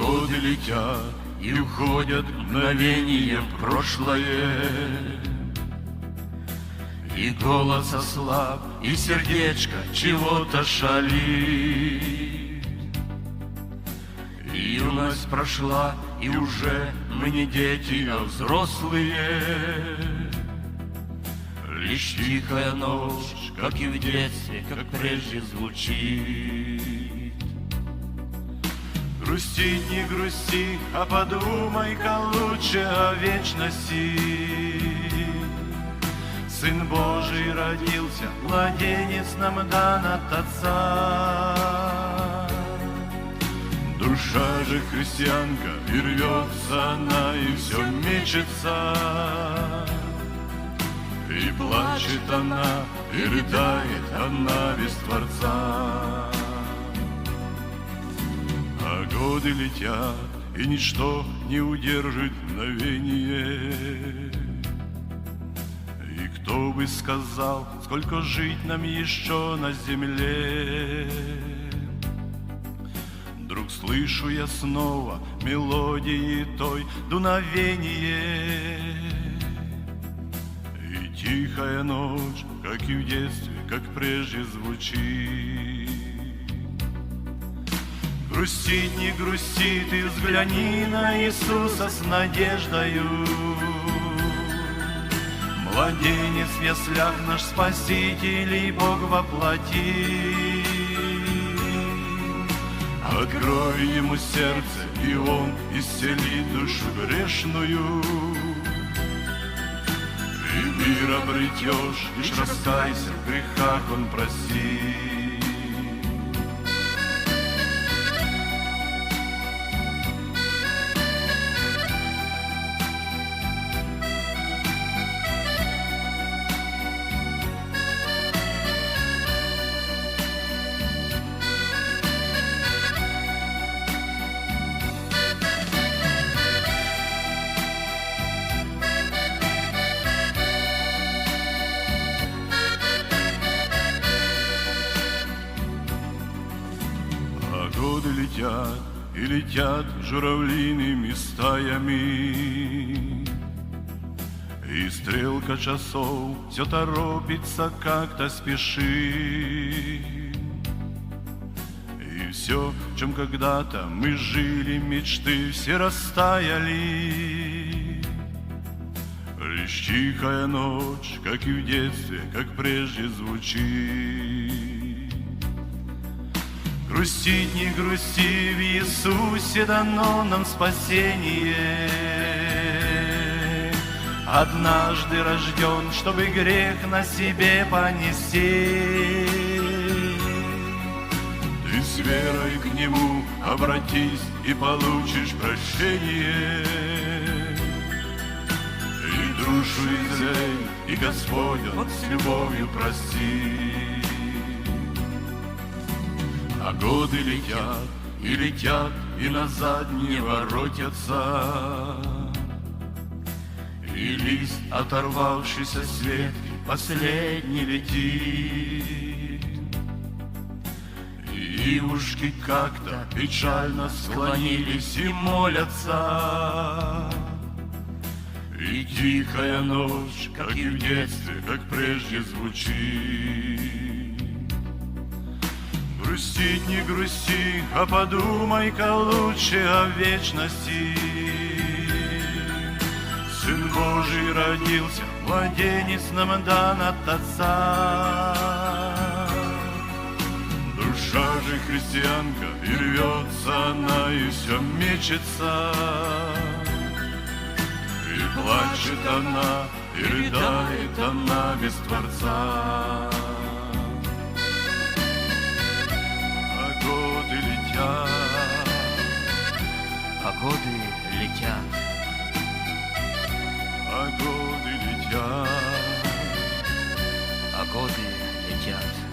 годы летят и уходят мгновенье в прошлое. И голос ослаб, и сердечко чего-то шалит. И юность прошла, и уже мы не дети, а взрослые. Лишь тихая ночь, как и в детстве, как прежде звучит. Грустить не грусти, а подумай-ка лучше о вечности. Сын Божий родился, младенец нам дан от Отца. Душа же христианка, и рвется она, и все мечется. И плачет она, и рыдает она без Творца. А годы летят, и ничто не удержит мгновение. И кто бы сказал, сколько жить нам еще на земле? Вдруг слышу я снова мелодии той дуновение. И тихая ночь, как и в детстве, как прежде звучит. Грустить не грусти, ты взгляни на Иисуса с надеждою. Младенец в яслях наш Спаситель и Бог воплоти. Открой ему сердце, и он исцелит душу грешную. И мир обретешь, лишь раскайся, в грехах он простит. Годы летят и летят журавлиными стаями, и стрелка часов все торопится, как-то спешит. И все, в чем когда-то мы жили, мечты все растаяли. Лишь тихая ночь, как и в детстве, как прежде звучит. Грустить не грусти, в Иисусе дано нам спасение. Однажды рожден, чтобы грех на себе понести. Ты с верой к Нему обратись и получишь прощение. И душу излей, и Господь Он с любовью простит. А годы летят, и назад не воротятся. И лист, оторвавшийся с ветки, последний летит. И ивушки как-то печально склонились и молятся. И тихая ночь, как и в детстве, как прежде звучит. Грустить не грусти, а подумай-ка лучше о вечности. Сын Божий родился, младенец нам дан от Отца. Душа же христианка, и рвется она, и все мечется. И плачет она, и рыдает она без Творца. А годы летят, а годы летят, а годы летят.